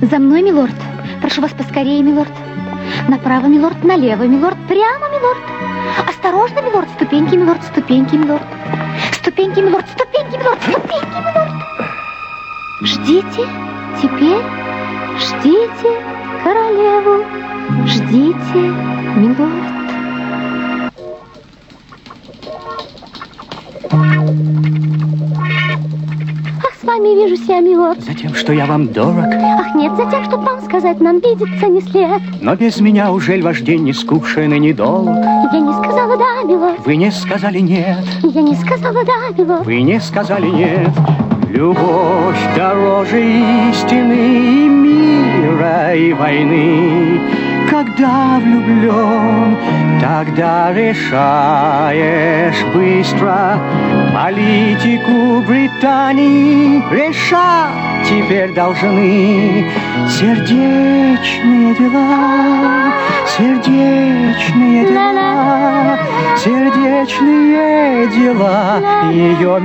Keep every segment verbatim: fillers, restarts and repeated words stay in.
За мной, милорд. Прошу вас поскорее, милорд. Направо, милорд, налево, милорд, прямо, милорд. Осторожно, милорд, ступеньки, милорд, ступеньки, милорд. Ступеньки, милорд, ступеньки, милорд, ступеньки, милорд. Ждите, теперь ждите королеву. Ждите, милорд. С вами вижусь я, милорд. Затем, что я вам дорог. Ах, нет, затем, чтоб вам сказать, нам видеться не след. Но без меня ужель ваш день не скучен и недолг? Я не сказала да, милорд. Вы не сказали нет. Я не сказала да, милорд. Вы не сказали нет. Любовь дороже истины, и мира, и войны. Когда влюблен, тогда решаешь быстро. Политику Британии решать теперь должны сердечные дела, сердечные дела, сердечные дела ее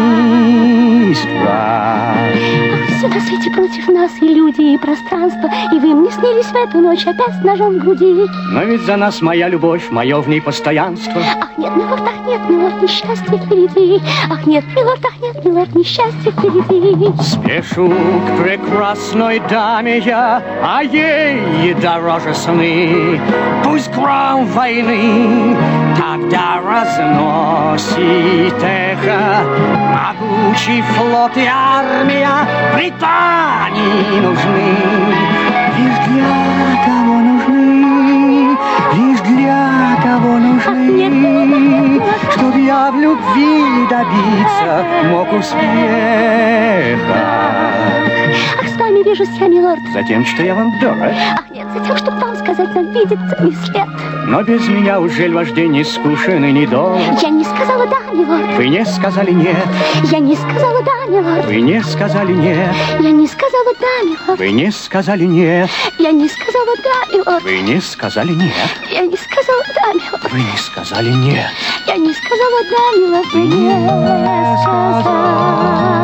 министра. Все на свете против нас, и люди, и пространство, и вы мне снились в эту ночь опять с ножом в груди. Но ведь за нас моя любовь, мое в ней постоянство. Ах, нет, милорд, ах, нет, милорд, несчастье впереди. Ах, нет, милорд, ах, нет, милорд, несчастье впереди. Спешу к прекрасной даме я, а ей дороже сны. Пусть гром войны тогда разносит эхо. Могучий флот и армия Британии нужны. Лишь для того нужны, лишь для того нужны, чтоб я в любви добиться мог успеха. Ах, с вами вижусь я, милорд. Затем, что я вам дорог. Ах, нет, затем, чтоб вам сказать, нам видеться не след. Но без меня ужель ваш день не скучен и недолг? Я не сказала да, милорд. Вы не сказали нет. Я не сказала да, милорд. Вы не сказали нет. Я не сказала да, милорд. Вы не сказали нет. Я не сказала да, милорд. Вы не сказали нет. Я не сказала да, милорд. Вы не сказали нет. Я не сказала да, милорд. Вы не сказали.